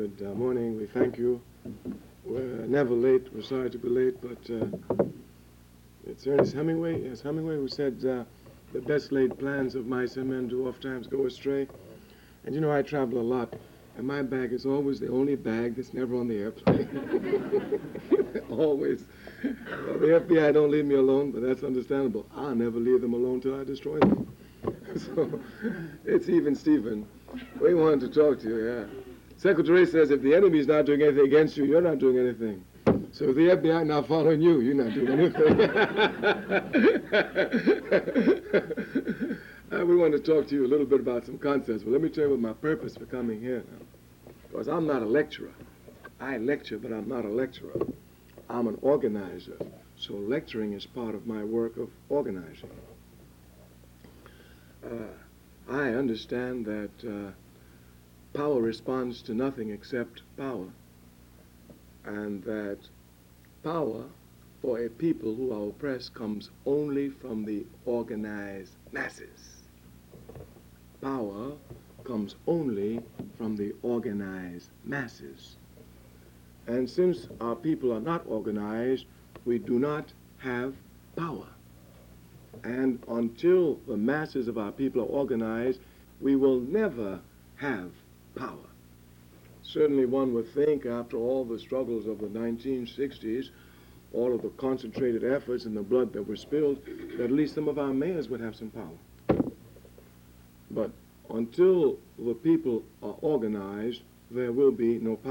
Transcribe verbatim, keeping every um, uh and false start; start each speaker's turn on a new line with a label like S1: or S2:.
S1: Good uh, morning. We thank you. We're never late. We're sorry to be late, but uh, it's Ernest Hemingway. Yes, Hemingway who said, uh, the best laid plans of mice and men do oft times go astray. And you know, I travel a lot, and my bag is always the only bag that's never on the airplane. Always. Well, the F B I don't leave me alone, but that's understandable. I'll never leave them alone till I destroy them. So, it's even Stephen. We wanted to talk to you, yeah. Secretary says if the enemy's not doing anything against you, you're not doing anything. So if the F B I not following you, you're not doing anything. uh, we want to talk to you a little bit about some concepts. But let me tell you what my purpose for coming here now. Because I'm not a lecturer. I lecture, but I'm not a lecturer. I'm an organizer. So lecturing is part of my work of organizing. Uh, I understand that uh, power responds to nothing except power, and that power for a people who are oppressed comes only from the organized masses. Power comes only from the organized masses. And since our people are not organized, we do not have power. And until the masses of our people are organized, we will never have power. Certainly one would think, after all the struggles of the nineteen sixties, all of the concentrated efforts and the blood that was spilled, that at least some of our mayors would have some power. But until the people are organized, there will be no power.